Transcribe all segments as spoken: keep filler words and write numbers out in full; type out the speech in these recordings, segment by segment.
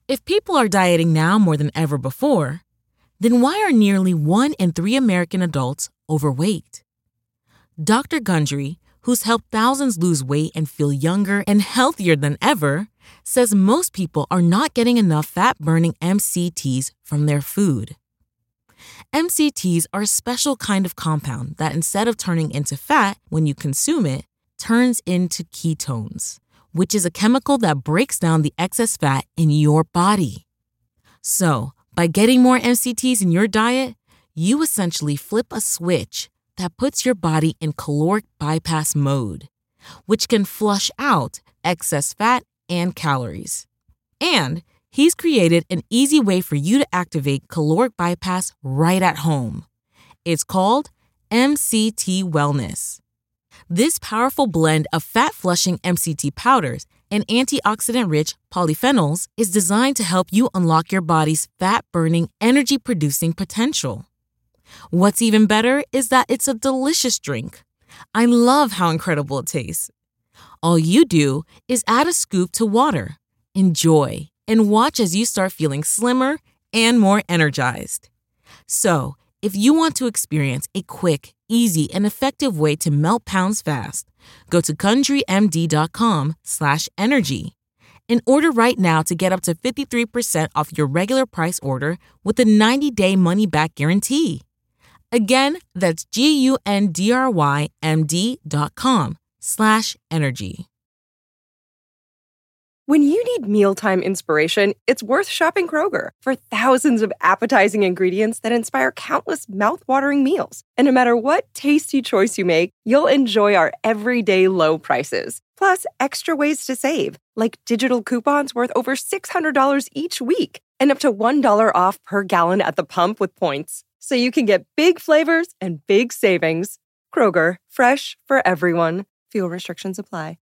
If people are dieting now more than ever before, then why are nearly one in three American adults overweight? Doctor Gundry, who's helped thousands lose weight and feel younger and healthier than ever, says most people are not getting enough fat-burning M C Ts from their food. M C Ts are a special kind of compound that, instead of turning into fat when you consume it, turns into ketones, which is a chemical that breaks down the excess fat in your body. So, by getting more M C Ts in your diet, you essentially flip a switch that puts your body in caloric bypass mode, which can flush out excess fat and calories. And he's created an easy way for you to activate caloric bypass right at home. It's called M C T Wellness. This powerful blend of fat-flushing M C T powders and antioxidant-rich polyphenols is designed to help you unlock your body's fat-burning, energy-producing potential. What's even better is that it's a delicious drink. I love how incredible it tastes. All you do is add a scoop to water, enjoy, and watch as you start feeling slimmer and more energized. So, if you want to experience a quick, easy, and effective way to melt pounds fast, go to GundryMD.com slash energy and order right now to get up to fifty-three percent off your regular price order with a ninety-day money-back guarantee. Again, that's G-U-N-D-R-Y-M-D.com slash energy. When you need mealtime inspiration, it's worth shopping Kroger for thousands of appetizing ingredients that inspire countless mouth-watering meals. And no matter what tasty choice you make, you'll enjoy our everyday low prices. Plus, extra ways to save, like digital coupons worth over six hundred dollars each week and up to one dollar off per gallon at the pump with points. So you can get big flavors and big savings. Kroger, fresh for everyone. Fuel restrictions apply.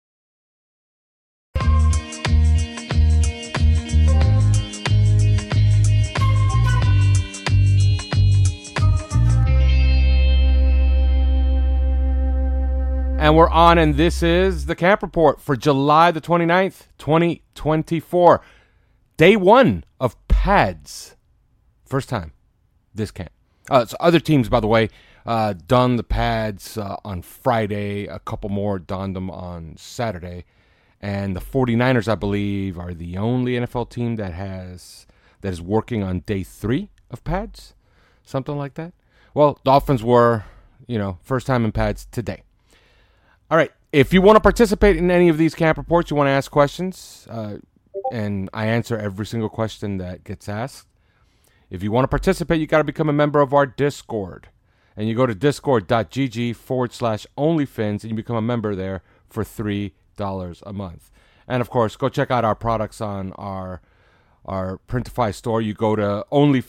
And we're on, and this is the Camp Report for July the twenty-ninth, twenty twenty-four. Day one of pads. First time this camp. Uh, so other teams, by the way, uh, donned the pads uh, on Friday. A couple more donned them on Saturday. And the 49ers, I believe, are the only N F L team that has that is working on day three of pads. Something like that. Well, Dolphins were, you know, first time in pads today. All right, if you want to participate in any of these camp reports, you want to ask questions, uh, and I answer every single question that gets asked. If you want to participate, you got to become a member of our Discord. And you go to discord.gg forward slash OnlyFins, and you become a member there for three dollars a month. And, of course, go check out our products on our our Printify store. You go to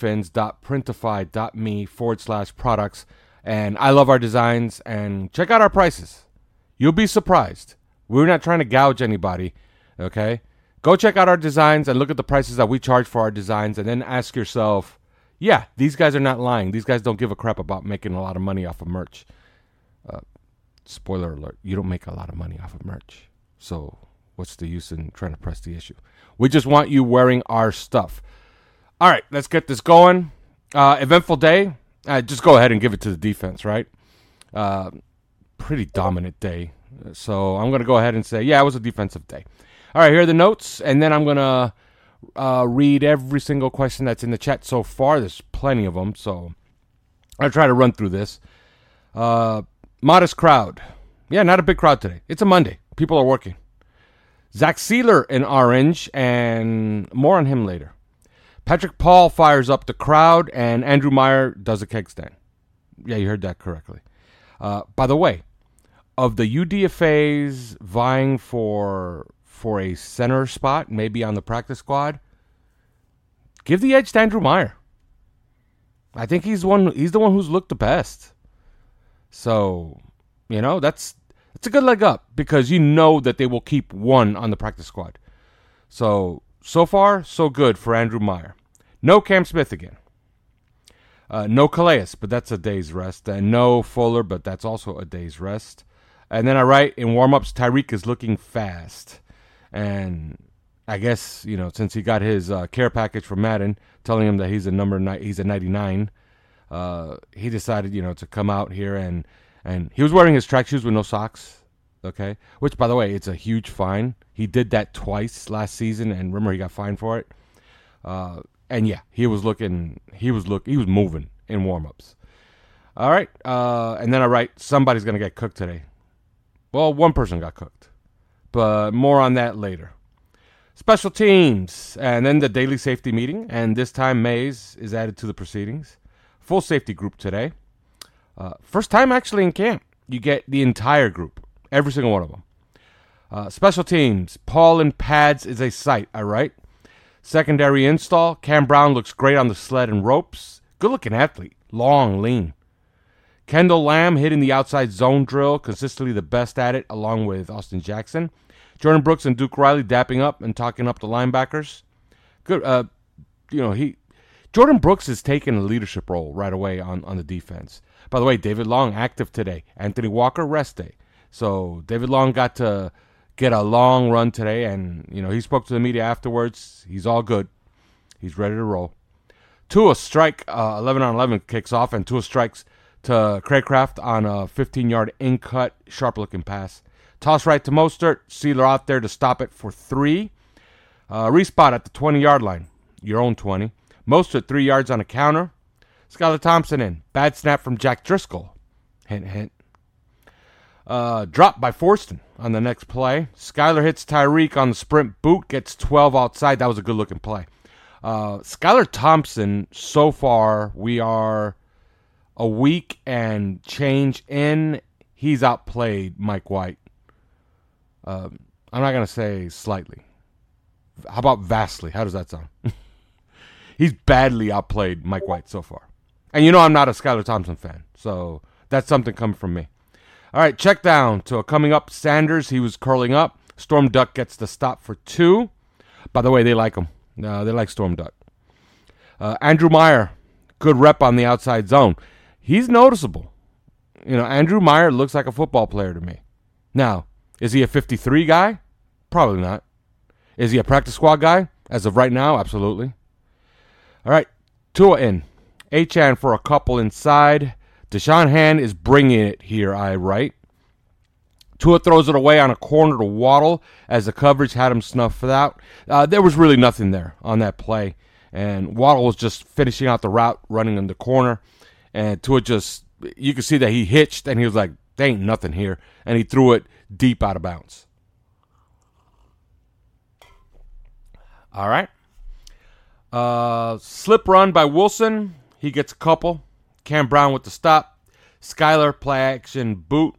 onlyfins.printify.me forward slash products. And I love our designs, and check out our prices. You'll be surprised. We're not trying to gouge anybody, okay? Go check out our designs and look at the prices that we charge for our designs, and then ask yourself, yeah, these guys are not lying. These guys don't give a crap about making a lot of money off of merch. Uh, spoiler alert, you don't make a lot of money off of merch. So what's the use in trying to press the issue? We just want you wearing our stuff. All right, let's get this going. Uh, eventful day. Uh, just go ahead and give it to the defense, right? Uh Pretty dominant day. So I'm going to go ahead and say, yeah, it was a defensive day. All right, here are the notes, and then I'm going to uh, read every single question that's in the chat so far. There's plenty of them, so I'll try to run through this. Uh, modest crowd. Yeah, not a big crowd today. It's a Monday. People are working. Zach Sealer in orange, and more on him later. Patrick Paul fires up the crowd, and Andrew Meyer does a keg stand. Yeah, you heard that correctly. Uh, by the way, of the U D F As vying for for a center spot, maybe on the practice squad, give the edge to Andrew Meyer. I think he's one. He's the one who's looked the best. So, you know, that's that's a good leg up, because you know that they will keep one on the practice squad. So, so far, so good for Andrew Meyer. No Cam Smith again. Uh, no Calais, but that's a day's rest. And no Fuller, but that's also a day's rest. And then I write, in warm-ups, Tyreek is looking fast. And I guess, you know, since he got his uh, care package from Madden telling him that he's a number ni- he's a ninety-nine, uh, he decided, you know, to come out here and, and he was wearing his track shoes with no socks, okay? Which, by the way, it's a huge fine. He did that twice last season, and remember, he got fined for it. Uh, and yeah, he was looking, he was look, he was moving in warm-ups. All right, uh, and then I write, somebody's gonna get cooked today. Well, one person got cooked, but more on that later. Special teams, and then the daily safety meeting, and this time Mays is added to the proceedings. Full safety group today. Uh, first time actually in camp. You get the entire group, every single one of them. Uh, special teams, Paul in pads is a sight, all right? Secondary install, Cam Brown looks great on the sled and ropes. Good-looking athlete, long, lean. Kendall Lamb hitting the outside zone drill, consistently the best at it, along with Austin Jackson. Jordan Brooks and Duke Riley dapping up and talking up the linebackers. Good, uh, you know, he Jordan Brooks is taking a leadership role right away on, on the defense. By the way, David Long active today. Anthony Walker rest day. So David Long got to get a long run today, and you know he spoke to the media afterwards. He's all good. He's ready to roll. Tua strike uh, eleven on eleven kicks off, and Tua strikes to Craycraft on a fifteen-yard in-cut, sharp-looking pass. Toss right to Mostert. Sealer out there to stop it for three. Uh, respot at the twenty-yard line. Your own twenty. Mostert three yards on a counter. Skylar Thompson in. Bad snap from Jack Driscoll. Hint, hint. Uh, drop by Forston on the next play. Skylar hits Tyreek on the sprint boot. Gets twelve outside. That was a good-looking play. Uh, Skylar Thompson, so far, we are a week and change in. He's outplayed Mike White. Um, I'm not going to say slightly. How about vastly? How does that sound? He's badly outplayed Mike White so far. And you know I'm not a Skylar Thompson fan, so that's something coming from me. All right, check down to a coming up Sanders. He was curling up. Storm Duck gets the stop for two. By the way, they like him. Uh, they like Storm Duck. Uh, Andrew Meyer, good rep on the outside zone. He's noticeable. You know, Andrew Meyer looks like a football player to me. Now, is he a fifty-three guy? Probably not. Is he a practice squad guy? As of right now, absolutely. All right, Tua in. Achane for a couple inside. Deshaun Hand is bringing it here, I write. Tua throws it away on a corner to Waddle as the coverage had him snuffed out. Uh, there was really nothing there on that play. And Waddle was just finishing out the route, running in the corner. And Tua just, you could see that he hitched and he was like, there ain't nothing here. And he threw it deep out of bounds. All right. Uh, slip run by Wilson. He gets a couple. Cam Brown with the stop. Skylar play action boot.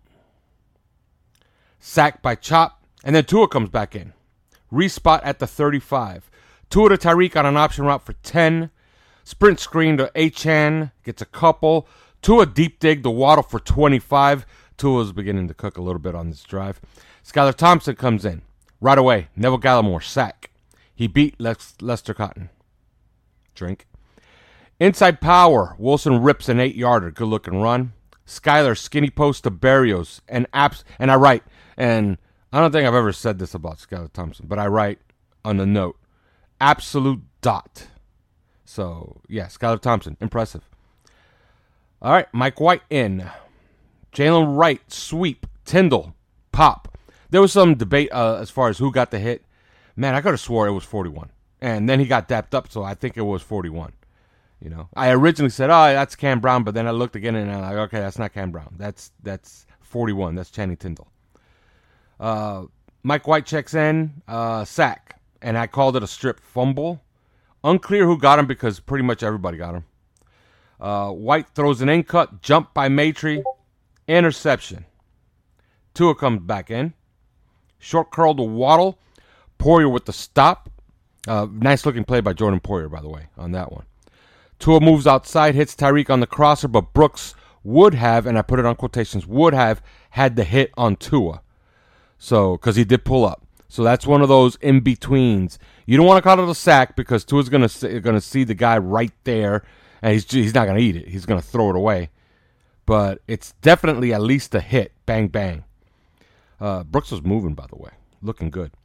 Sack by Chop. And then Tua comes back in. Respot at the thirty-five. Tua to Tyreek on an option route for ten. Sprint screen to Achane. Gets a couple. Tua deep dig to Waddle for twenty-five. Tua's beginning to cook a little bit on this drive. Skylar Thompson comes in. Right away. Neville Gallimore. Sack. He beat Lex- Lester Cotton. Drink. Inside power. Wilson rips an eight-yarder. Good-looking run. Skylar skinny post to Berrios. And apps. And I write. And I don't think I've ever said this about Skylar Thompson, but I write on the note. Absolute dot. So, yeah, Skylar Thompson. Impressive. All right, Mike White in. Jalen Wright, sweep. Tyndall, pop. There was some debate uh, as far as who got the hit. Man, I could have swore it was forty-one. And then he got dapped up, so I think it was forty-one. You know, I originally said, oh, that's Cam Brown, but then I looked again and I'm like, okay, that's not Cam Brown. That's that's forty-one. That's Channing Tyndall. Uh, Mike White checks in, uh, sack. And I called it a strip fumble. Unclear who got him because pretty much everybody got him. Uh, White throws an in cut, jump by Maitre, interception. Tua comes back in. Short curl to Waddle. Poyer with the stop. Uh, nice looking play by Jordan Poyer, by the way, on that one. Tua moves outside, hits Tyreek on the crosser, but Brooks would have, and I put it on quotations, would have had the hit on Tua. So, because he did pull up. So that's one of those in-betweens. You don't want to call it a sack because Tua's going to going to see the guy right there, and he's he's not going to eat it. He's going to throw it away. But it's definitely at least a hit. Bang, bang. Uh, Brooks was moving, by the way. Looking good.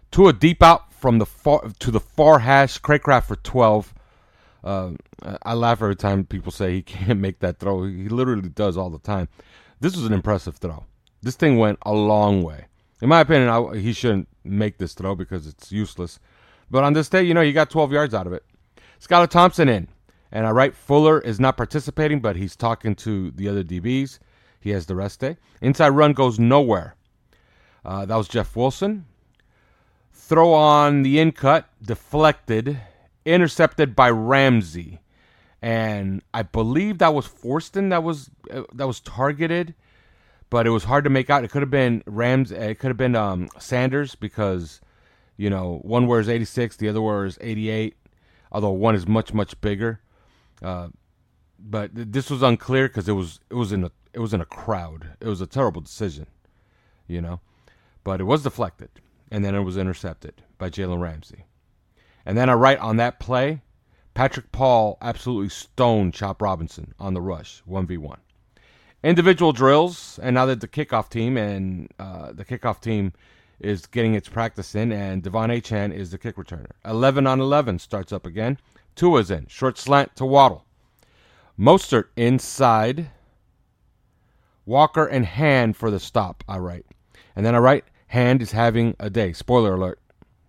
Tua deep out from the far to the far hash. Craycraft for twelve. Uh, I laugh every time people say he can't make that throw. He literally does all the time. This was an impressive throw. This thing went a long way. In my opinion, I, he shouldn't make this throw because it's useless. But on this day, you know, you got twelve yards out of it. Skylar Thompson in. And I write Fuller is not participating, but he's talking to the other D Bs. He has the rest day. Inside run goes nowhere. Uh, that was Jeff Wilson. Throw on the in cut, deflected, intercepted by Ramsey. And I believe that was Forston that was uh, that was targeted, but it was hard to make out. It could have been Rams. It could have been um, Sanders because, you know, one wears eighty-six, the other wears eighty-eight, although one is much, much bigger. Uh, but th- this was unclear because it was it was in a it was in a crowd. It was a terrible decision, you know, but it was deflected and then it was intercepted by Jalen Ramsey. And then I write on that play, Patrick Paul absolutely stoned Chop Robinson on the rush, one v one. Individual drills, and now that the kickoff team and uh, the kickoff team is getting its practice in, and Devon Achane is the kick returner. eleven on eleven starts up again. Tua's in. Short slant to Waddle. Mostert inside. Walker and Hand for the stop, I write. And then I write, Hand is having a day. Spoiler alert.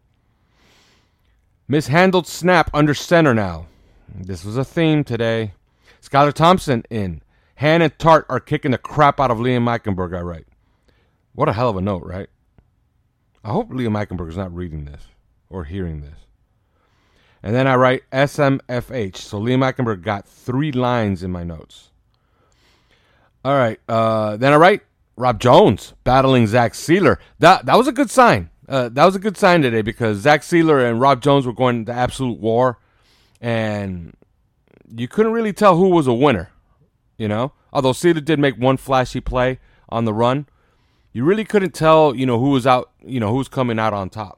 Mishandled snap under center now. This was a theme today. Skylar Thompson in. Hand and Tart are kicking the crap out of Liam Eichenberg, I write. What a hell of a note, right? I hope Liam Eichenberg is not reading this or hearing this. And then I write S M F H. So Liam Eichenberg got three lines in my notes. All right. Uh, then I write Rob Jones battling Zach Sealer. That that was a good sign. Uh, that was a good sign today because Zach Sealer and Rob Jones were going to absolute war. And you couldn't really tell who was a winner, you know. Although Sealer did make one flashy play on the run, you really couldn't tell, you know, who was out, you know, who was coming out on top.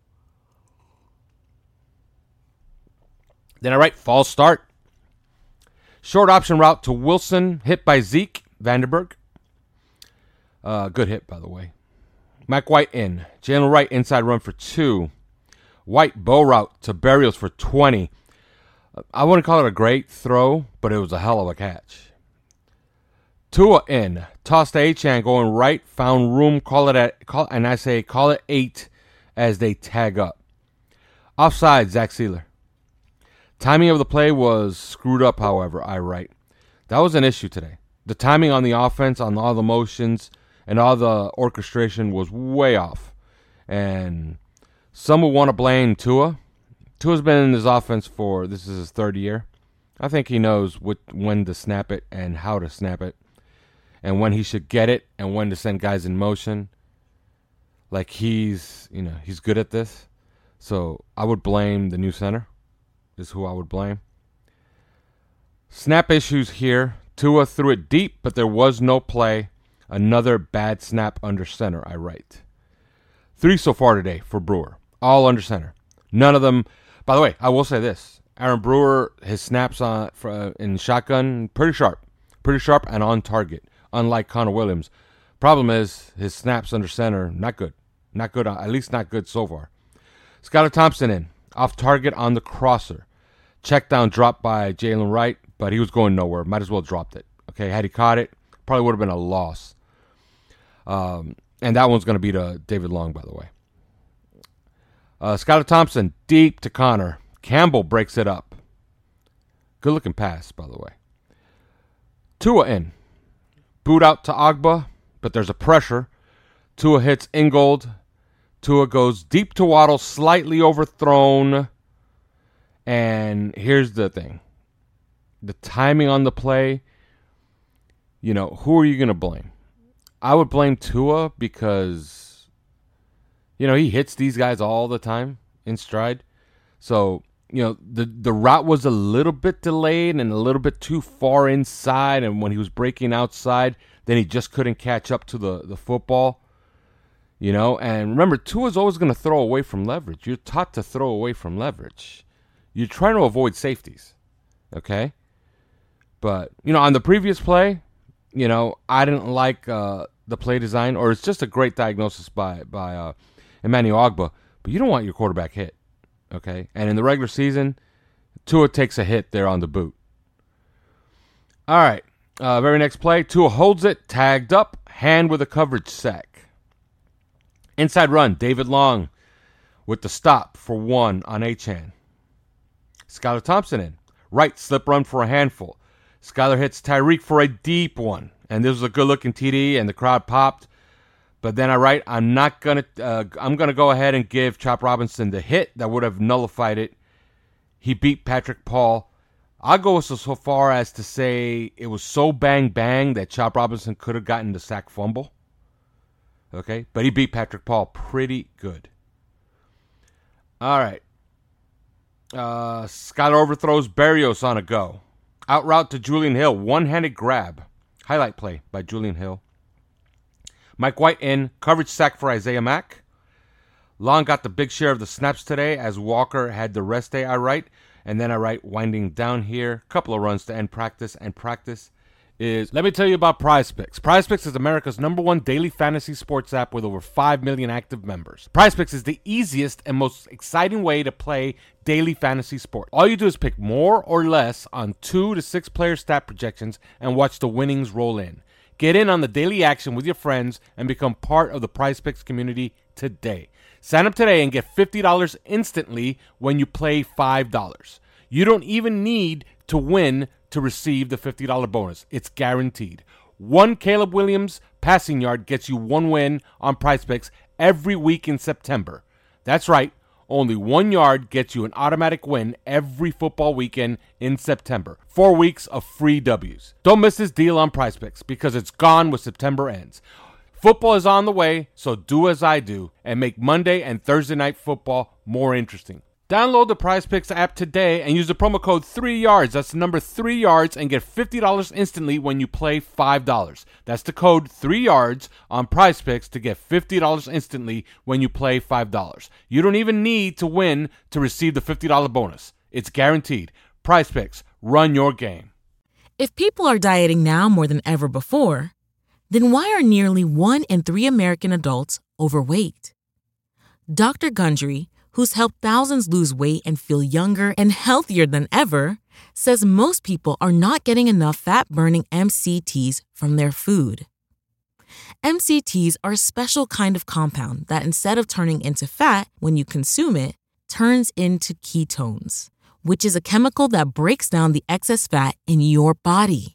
Then I write false start. Short option route to Wilson, hit by Zeke Vandenberg. Uh, good hit, by the way. Mike White in. Jalen Wright inside run for two. White bow route to Berrios for twenty. I wouldn't call it a great throw, but it was a hell of a catch. Tua in. Toss to Achane going right. Found room. Call it at, call, and I say call it eight as they tag up. Offside, Zach Sealer. Timing of the play was screwed up, however, I write. That was an issue today. The timing on the offense, on all the motions, and all the orchestration was way off. And some will want to blame Tua. Tua's been in this offense for, this is his third year. I think he knows what, when to snap it and how to snap it. And when he should get it and when to send guys in motion. Like he's, you know, he's good at this. So I would blame the new center. Is who I would blame. Snap issues here. Tua threw it deep, but there was no play. Another bad snap under center, I write. Three so far today for Brewer. All under center. None of them. By the way, I will say this. Aaron Brewer, his snaps on for, in shotgun, pretty sharp. Pretty sharp and on target, unlike Connor Williams. Problem is, his snaps under center, not good. Not good, at least not good so far. Skylar Thompson in. Off target on the crosser. Check down dropped by Jalen Wright, but he was going nowhere. Might as well dropped it. Okay, had he caught it, probably would have been a loss. Um, and that one's going to be to David Long, by the way. Uh, Skylar Thompson, deep to Connor. Campbell breaks it up. Good looking pass, by the way. Tua in. Boot out to Agba, but there's a pressure. Tua hits Ingold. Tua goes deep to Waddle, slightly overthrown. And here's the thing. The timing on the play, you know, who are you going to blame? I would blame Tua because, you know, he hits these guys all the time in stride. So, you know, the, the route was a little bit delayed and a little bit too far inside. And when he was breaking outside, then he just couldn't catch up to the, the football. You know, and remember, Tua's always going to throw away from leverage. You're taught to throw away from leverage. You're trying to avoid safeties, okay? But, you know, on the previous play, you know, I didn't like uh, the play design, or it's just a great diagnosis by by uh, Emmanuel Agba. But you don't want your quarterback hit, okay? And in the regular season, Tua takes a hit there on the boot. All right, uh, very next play, Tua holds it, tagged up, hand with a coverage sack. Inside run, David Long with the stop for one on Achane. Skylar Thompson in. Right, slip run for a handful. Skylar hits Tyreek for a deep one. And this was a good-looking T D, and the crowd popped. But then I write, I'm not gonna. Uh, I'm gonna go ahead and give Chop Robinson the hit that would have nullified it. He beat Patrick Paul. I'll go so, so far as to say it was so bang bang that Chop Robinson could have gotten the sack fumble. Okay, but he beat Patrick Paul pretty good. All right. Uh, Skylar overthrows Berrios on a go. Out route to Julian Hill. One-handed grab. Highlight play by Julian Hill. Mike White in. Coverage sack for Isaiah Mack. Long got the big share of the snaps today as Walker had the rest day, I write. And then I write winding down here. Couple of runs to end practice. And practice is, let me tell you about PrizePicks. PrizePicks is America's number one daily fantasy sports app with over five million active members. PrizePicks is the easiest and most exciting way to play daily fantasy sports. All you do is pick more or less on two to six player stat projections and watch the winnings roll in. Get in on the daily action with your friends and become part of the PrizePicks community today. Sign up today and get fifty dollars instantly when you play five dollars. You don't even need to win to receive the fifty dollars bonus. It's guaranteed. One Caleb Williams passing yard gets you one win on PrizePicks every week in September. That's right. Only one yard gets you an automatic win every football weekend in September. Four weeks of free W's. Don't miss this deal on PrizePicks because it's gone when September ends. Football is on the way, so do as I do and make Monday and Thursday night football more interesting. Download the PrizePicks app today and use the promo code three yards. That's the number three yards and get fifty dollars instantly when you play five dollars. That's the code three yards on PrizePicks to get fifty dollars instantly when you play five dollars. You don't even need to win to receive the fifty dollars bonus. It's guaranteed. PrizePicks, run your game. If people are dieting now more than ever before, then why are nearly one in three American adults overweight? Doctor Gundry, who's helped thousands lose weight and feel younger and healthier than ever, says most people are not getting enough fat-burning M C Ts from their food. M C Ts are a special kind of compound that instead of turning into fat when you consume it, turns into ketones, which is a chemical that breaks down the excess fat in your body.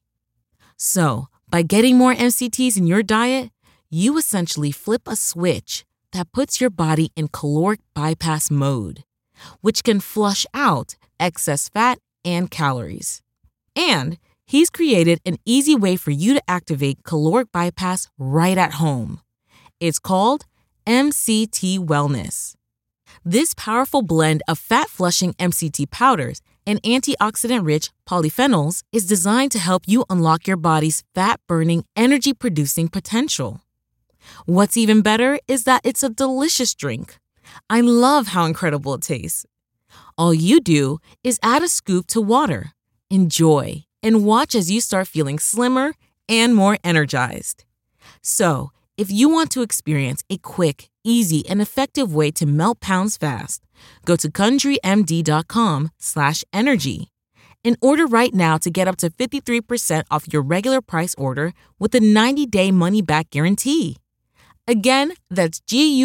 So, by getting more M C Ts in your diet, you essentially flip a switch that puts your body in caloric bypass mode, which can flush out excess fat and calories. And he's created an easy way for you to activate caloric bypass right at home. It's called M C T Wellness. This powerful blend of fat-flushing M C T powders and antioxidant-rich polyphenols is designed to help you unlock your body's fat-burning, energy-producing potential. What's even better is that it's a delicious drink. I love how incredible it tastes. All you do is add a scoop to water, enjoy, and watch as you start feeling slimmer and more energized. So, if you want to experience a quick, easy, and effective way to melt pounds fast, go to CountryMD.com slash energy and order right now to get up to fifty-three percent off your regular price order with a ninety-day money-back guarantee. Again, that's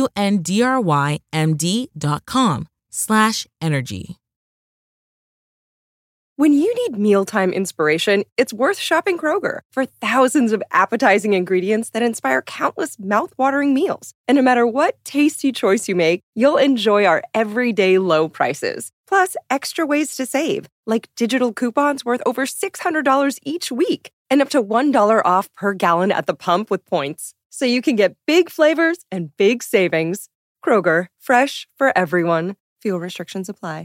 G-U-N-D-R-Y-M-D.com slash energy. When you need mealtime inspiration, it's worth shopping Kroger for thousands of appetizing ingredients that inspire countless mouth-watering meals. And no matter what tasty choice you make, you'll enjoy our everyday low prices. Plus, extra ways to save, like digital coupons worth over six hundred dollars each week and up to one dollar off per gallon at the pump with points. So you can get big flavors and big savings. Kroger, fresh for everyone. Fuel restrictions apply.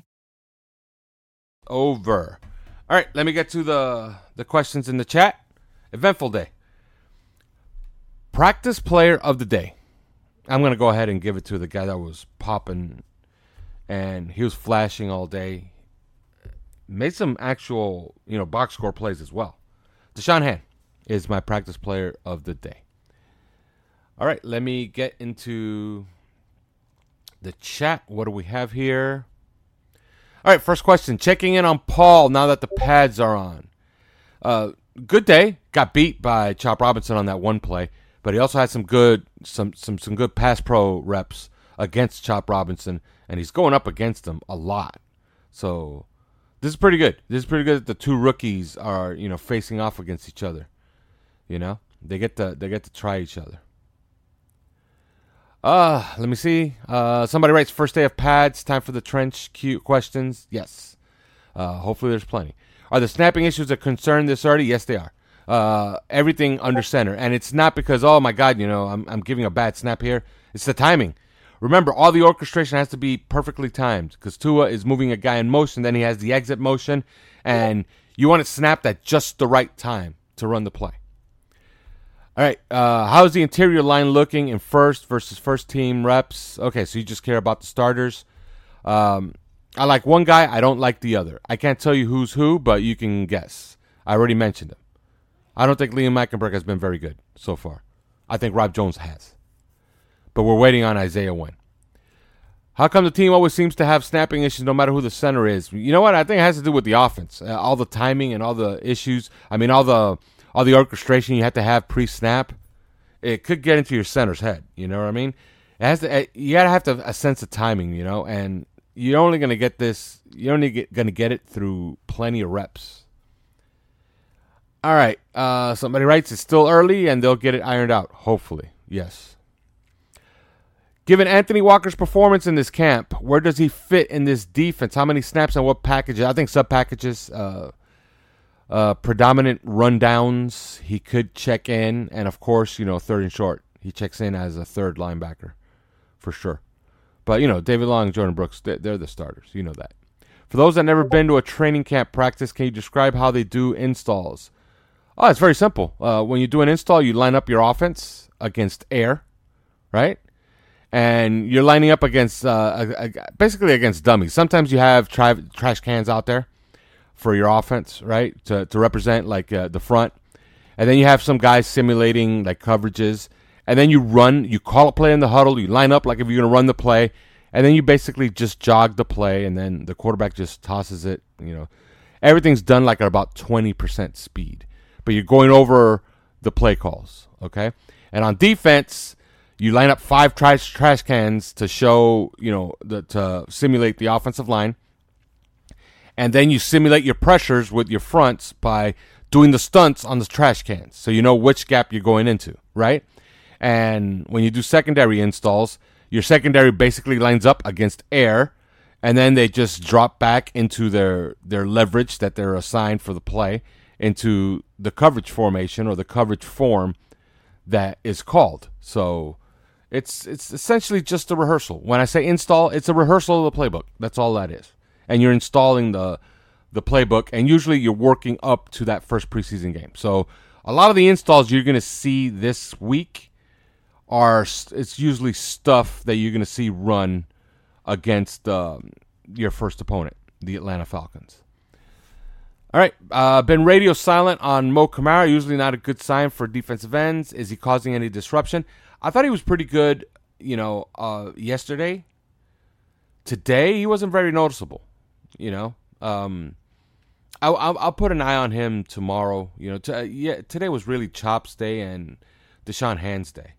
Over. All right, let me get to the the questions in the chat. Eventful day. Practice player of the day. I'm going to go ahead and give it to the guy that was popping and he was flashing all day. Made some actual, you know, box score plays as well. Deshaun Hand is my practice player of the day. All right, let me get into The chat, what do we have here? All right, first question. Checking in on Paul now that the pads are on. Uh, good day. Got beat by Chop Robinson on that one play, but he also had some good some some some good pass pro reps against Chop Robinson, and he's going up against him a lot. So this is pretty good. This is pretty good that the two rookies are, you know, facing off against each other. You know, they get to they get to try each other. Uh, let me see. Uh, somebody writes, first day of pads, time for the trench cute questions. Yes. Uh, hopefully there's plenty. Are the snapping issues a concern this early? Yes, they are. Uh, everything under center. And it's not because, oh my God, you know, I'm, I'm giving a bad snap here. It's the timing. Remember, all the orchestration has to be perfectly timed because Tua is moving a guy in motion, then he has the exit motion, and you want it snapped at just the right time to run the play. All right, uh, how's the interior line looking in first versus first team reps? Okay, so you just care about the starters. Um, I like one guy. I don't like the other. I can't tell you who's who, but you can guess. I already mentioned him. I don't think Liam Meckenberg has been very good so far. I think Rob Jones has. But we're waiting on Isaiah Wynn. How come the team always seems to have snapping issues no matter who the center is? You know what? I think it has to do with the offense. Uh, all the timing and all the issues. I mean, all the... all the orchestration you have to have pre-snap, it could get into your center's head. You know what I mean? It has to. You gotta have to a sense of timing, you know. And you're only gonna get this. You're only get, gonna get it through plenty of reps. All right. Uh, somebody writes, it's still early, and they'll get it ironed out. Hopefully, yes. Given Anthony Walker's performance in this camp, where does he fit in this defense? How many snaps and what packages? I think sub packages. Uh, Uh, predominant rundowns, he could check in, and of course, you know, third and short, he checks in as a third linebacker, for sure. But, you know, David Long and Jordan Brooks, they're, they're the starters, you know that. For those that never been to a training camp practice, can you describe how they do installs? Oh, it's very simple. Uh, when you do an install, you line up your offense against air, right? And you're lining up against, uh, basically against dummies. Sometimes you have tri- trash cans out there for your offense, right, to to represent like uh, the front. And then you have some guys simulating like coverages. And then you run, you call a play in the huddle, you line up like if you're going to run the play. And then you basically just jog the play, and then the quarterback just tosses it. You know, everything's done like at about twenty percent speed. But you're going over the play calls, okay? And on defense, you line up five trash, trash cans to show, you know, the, to simulate the offensive line. And then you simulate your pressures with your fronts by doing the stunts on the trash cans. So you know which gap you're going into, right? And when you do secondary installs, your secondary basically lines up against air, and then they just drop back into their, their leverage that they're assigned for the play into the coverage formation or the coverage form that is called. So it's it's essentially just a rehearsal. When I say install, it's a rehearsal of the playbook. That's all that is. And you're installing the the playbook, and usually you're working up to that first preseason game. So a lot of the installs you're going to see this week are, it's usually stuff that you're going to see run against um, your first opponent, the Atlanta Falcons. All right, uh, been radio silent on Mo Kamara, usually not a good sign for defensive ends. Is he causing any disruption? I thought he was pretty good, you know, uh, yesterday. Today, he wasn't very noticeable. You know, um, I'll, I'll I'll put an eye on him tomorrow. You know, to, uh, yeah, today was really Chop's day and Deshaun Hand's day.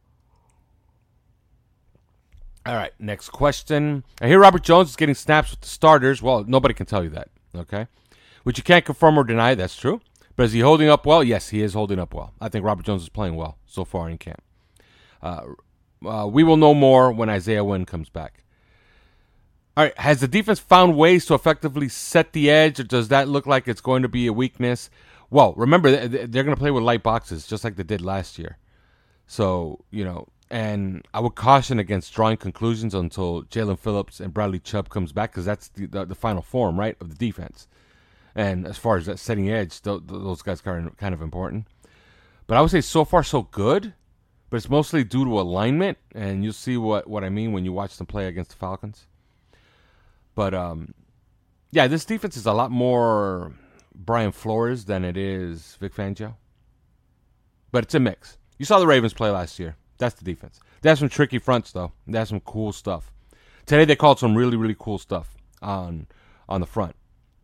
All right, next question. I hear Robert Jones is getting snaps with the starters. Well, nobody can tell you that, okay? Which you can't confirm or deny. That's true. But is he holding up well? Yes, he is holding up well. I think Robert Jones is playing well so far in camp. Uh, uh, we will know more when Isaiah Wynn comes back. All right, has the defense found ways to effectively set the edge, or does that look like it's going to be a weakness? Well, remember, they're going to play with light boxes just like they did last year. So, you know, and I would caution against drawing conclusions until Jalen Phillips and Bradley Chubb comes back, because that's the, the, the final form, right, of the defense. And as far as that setting edge, th- those guys are kind of important. But I would say so far so good, but it's mostly due to alignment, and you'll see what, what I mean when you watch them play against the Falcons. But, um, yeah, this defense is a lot more Brian Flores than it is Vic Fangio. But it's a mix. You saw the Ravens play last year. That's the defense. They have some tricky fronts, though. They have some cool stuff. Today they called some really, really cool stuff on on the front.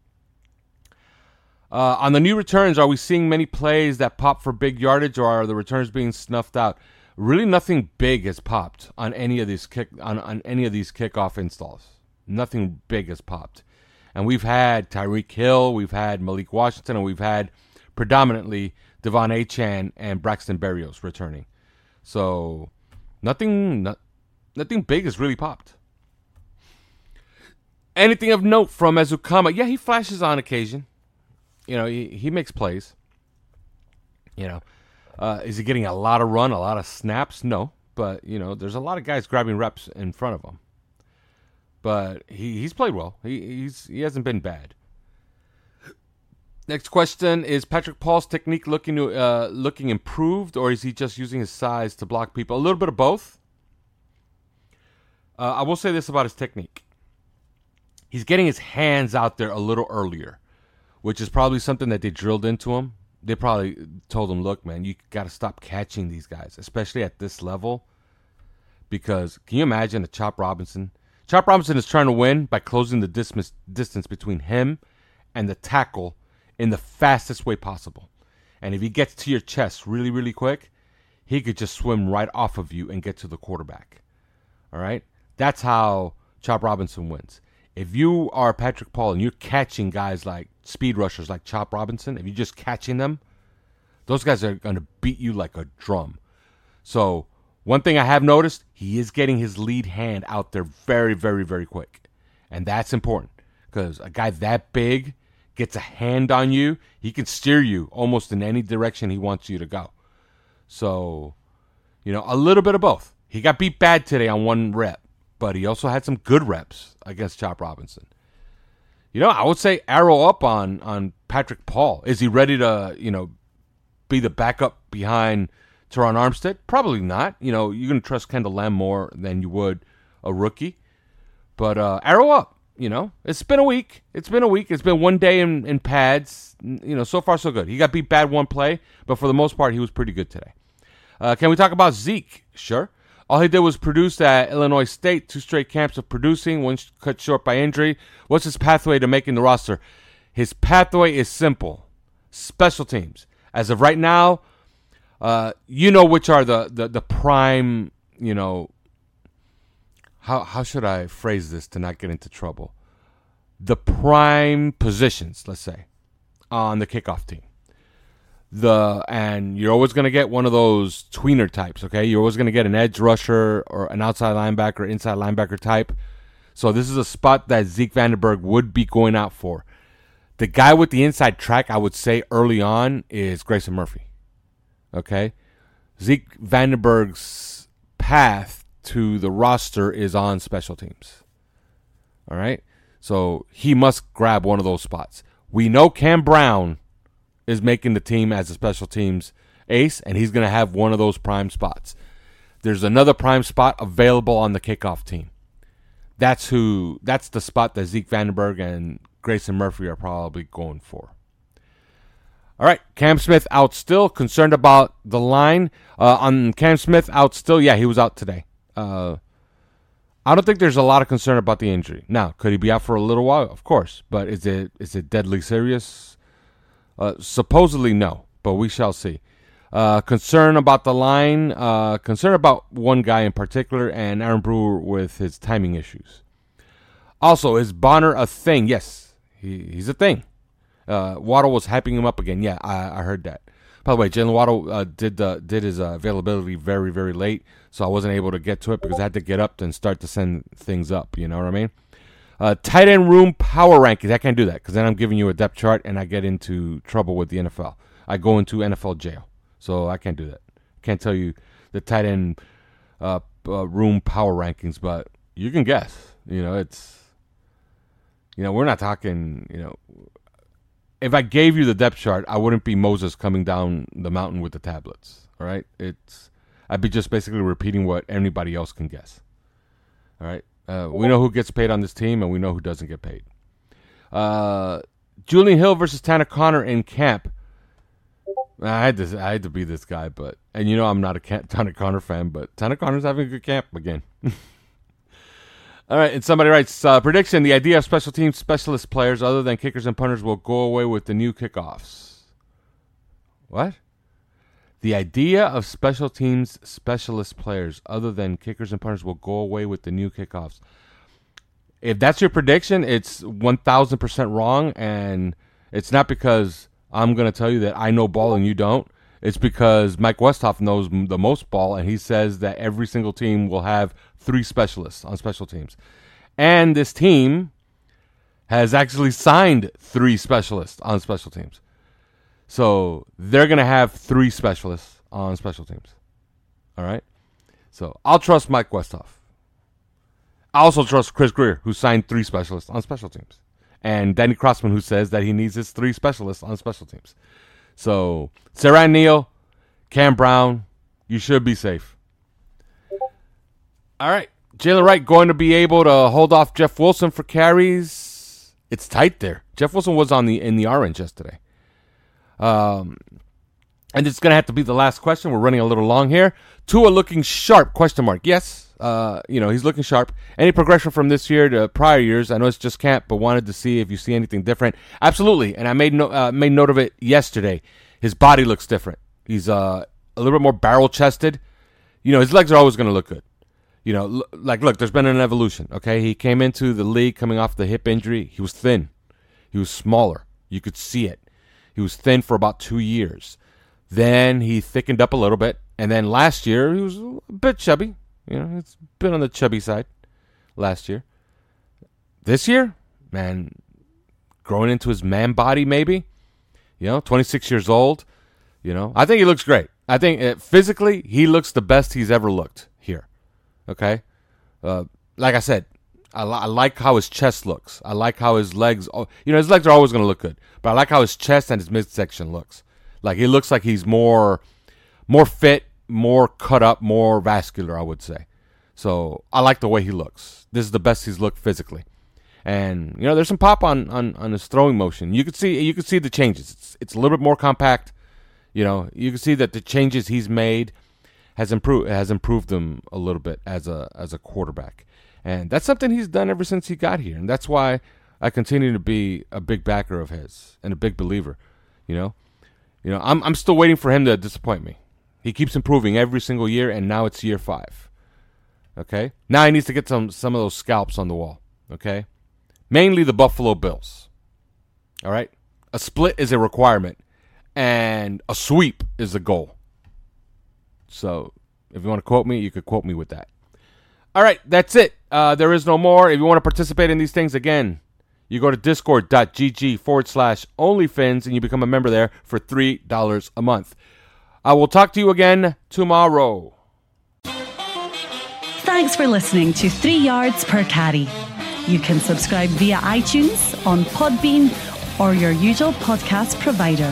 Uh, on the new returns, are we seeing many plays that pop for big yardage, or are the returns being snuffed out? Really, nothing big has popped on any of these kick on, on any of these kickoff installs. Nothing big has popped, and we've had Tyreek Hill, we've had Malik Washington, and we've had predominantly Devon Achane and Braxton Berrios returning. So nothing, not, nothing big has really popped. Anything of note from Ezukanma? Yeah, he flashes on occasion. You know, he, he makes plays. You know, uh, is he getting a lot of run, a lot of snaps? No, but you know, there's a lot of guys grabbing reps in front of him. But he, he's played well. He he's he hasn't been bad. Next question: is Patrick Paul's technique looking to, uh, looking improved, or is he just using his size to block people? A little bit of both. Uh, I will say this about his technique: he's getting his hands out there a little earlier, which is probably something that they drilled into him. They probably told him, look, man, you got to stop catching these guys, especially at this level. Because can you imagine a Chop Robinson? Chop Robinson is trying to win by closing the dis- distance between him and the tackle in the fastest way possible. And if he gets to your chest really, really quick, he could just swim right off of you and get to the quarterback. All right? That's how Chop Robinson wins. If you are Patrick Paul and you're catching guys like speed rushers like Chop Robinson, if you're just catching them, those guys are going to beat you like a drum. So one thing I have noticed, he is getting his lead hand out there very, very, very quick. And that's important because a guy that big gets a hand on you, he can steer you almost in any direction he wants you to go. So, you know, a little bit of both. He got beat bad today on one rep, but he also had some good reps against Chop Robinson. You know, I would say arrow up on, on Patrick Paul. Is he ready to, you know, be the backup behind Teron Armstead? Probably not. You know, you're going to trust Kendall Lamb more than you would a rookie. But uh, arrow up, you know. It's been a week. It's been a week. It's been one day in, in pads. You know, so far so good. He got beat bad one play, but for the most part, he was pretty good today. Uh, can we talk about Zeke? Sure. All he did was produce at Illinois State, two straight camps of producing, one cut short by injury. What's his pathway to making the roster? His pathway is simple. Special teams. As of right now, uh, you know which are the, the, the prime, you know, how how should I phrase this to not get into trouble? The prime positions, let's say, on the kickoff team. The and you're always going to get one of those tweener types, okay? You're always going to get an edge rusher or an outside linebacker, inside linebacker type. So this is a spot that Zeke Vandenberg would be going out for. The guy with the inside track, I would say early on, is Grayson Murphy, okay? Zeke Vandenberg's path to the roster is on special teams, all right? So he must grab one of those spots. We know Cam Brown is making the team as a special teams ace, and he's going to have one of those prime spots. There's another prime spot available on the kickoff team. That's who. That's the spot that Zeke Vandenberg and Grayson Murphy are probably going for. All right, Cam Smith out still. Concerned about the line. Uh, on Cam Smith out still, yeah, he was out today. Uh, I don't think there's a lot of concern about the injury. Now, could he be out for a little while? Of course. But is it is it deadly serious? Uh, supposedly no, but we shall see. Uh, concern about the line, uh, concern about one guy in particular, and Aaron Brewer with his timing issues. Also, is Bonner a thing? Yes, he, he's a thing. Uh, Waddle was hyping him up again. Yeah, I, I heard that. By the way, Jalen Waddle uh, did the, did his uh, availability very, very late, so I wasn't able to get to it because I had to get up and start to send things up. You know what I mean? Uh, tight end room power rankings. I can't do that because then I'm giving you a depth chart and I get into trouble with the N F L. I go into N F L jail, so I can't do that. Can't tell you the tight end uh, uh, room power rankings, but you can guess. You know, it's, you know, we're not talking, you know, if I gave you the depth chart, I wouldn't be Moses coming down the mountain with the tablets. All right, it's I'd be just basically repeating what anybody else can guess. All right. Uh, we know who gets paid on this team, and we know who doesn't get paid. Uh, Julian Hill versus Tanner Conner in camp. I had to, I had to be this guy, but and you know I'm not a Tanner Conner fan, but Tanner Conner's having a good camp again. All right, and somebody writes, uh, prediction, the idea of special teams specialist players other than kickers and punters will go away with the new kickoffs. What? The idea of special teams specialist players other than kickers and punters will go away with the new kickoffs. If that's your prediction, it's one thousand percent wrong, and it's not because I'm going to tell you that I know ball and you don't. It's because Mike Westhoff knows the most ball, and he says that every single team will have three specialists on special teams. And this team has actually signed three specialists on special teams. So they're going to have three specialists on special teams. All right? So I'll trust Mike Westhoff. I also trust Chris Greer, who signed three specialists on special teams. And Danny Crossman, who says that he needs his three specialists on special teams. So, Siran Neal, Cam Brown, you should be safe. All right. Jalen Wright going to be able to hold off Jeff Wilson for carries. It's tight there. Jeff Wilson was on the in the orange yesterday. Um, and it's going to have to be the last question. We're running a little long here. Tua looking sharp, question mark. Yes, uh, you know, he's looking sharp. Any progression from this year to prior years? I know it's just camp, but wanted to see if you see anything different. Absolutely, and I made, no, uh, made note of it yesterday. His body looks different. He's uh, a little bit more barrel-chested. You know, his legs are always going to look good. You know, l- like, look, there's been an evolution, okay? He came into the league coming off the hip injury. He was thin. He was smaller. You could see it. He was thin for about two years. Then he thickened up a little bit. And then last year, he was a bit chubby. You know, it's been on the chubby side last year. This year, man, growing into his man body maybe. You know, twenty-six years old. You know, I think he looks great. I think uh, physically, he looks the best he's ever looked here. Okay? Uh, like I said, I, li- I like how his chest looks. I like how his legs, oh, you know, his legs are always going to look good. But I like how his chest and his midsection looks. Like, he looks like he's more, more fit, more cut up, more vascular, I would say. So, I like the way he looks. This is the best he's looked physically. And, you know, there's some pop on, on, on his throwing motion. You could see you could see the changes. It's, it's a little bit more compact. You know, you can see that the changes he's made has improved has improved him a little bit as a as a quarterback. And that's something he's done ever since he got here. And that's why I continue to be a big backer of his and a big believer. You know? You know, I'm I'm still waiting for him to disappoint me. He keeps improving every single year, and now it's year five. Okay? Now he needs to get some some of those scalps on the wall. Okay? Mainly the Buffalo Bills. All right? A split is a requirement, and a sweep is a goal. So, if you want to quote me, you could quote me with that. All right, that's it. Uh, there is no more. If you want to participate in these things, again, you go to discord.gg forward slash OnlyFins, and you become a member there for three dollars a month. I will talk to you again tomorrow. Thanks for listening to Three Yards Per Carry. You can subscribe via iTunes, on Podbean, or your usual podcast provider.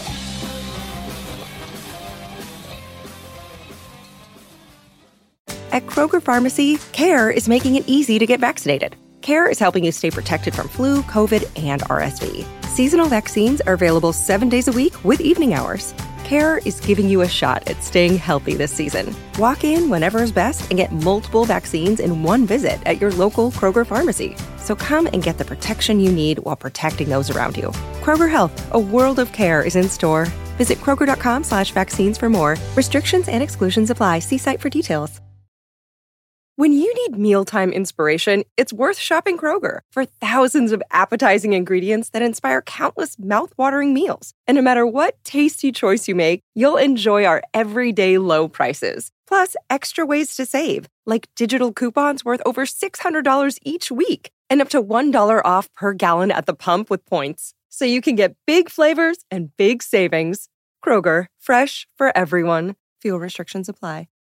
At Kroger Pharmacy, CARE is making it easy to get vaccinated. CARE is helping you stay protected from flu, COVID, and R S V. Seasonal vaccines are available seven days a week with evening hours. CARE is giving you a shot at staying healthy this season. Walk in whenever is best and get multiple vaccines in one visit at your local Kroger Pharmacy. So come and get the protection you need while protecting those around you. Kroger Health, a world of care, is in store. Visit Kroger.com slash vaccines for more. Restrictions and exclusions apply. See site for details. When you need mealtime inspiration, it's worth shopping Kroger. For thousands of appetizing ingredients that inspire countless mouthwatering meals. And no matter what tasty choice you make, you'll enjoy our everyday low prices. Plus, extra ways to save, like digital coupons worth over six hundred dollars each week. And up to one dollar off per gallon at the pump with points. So you can get big flavors and big savings. Kroger, fresh for everyone. Fuel restrictions apply.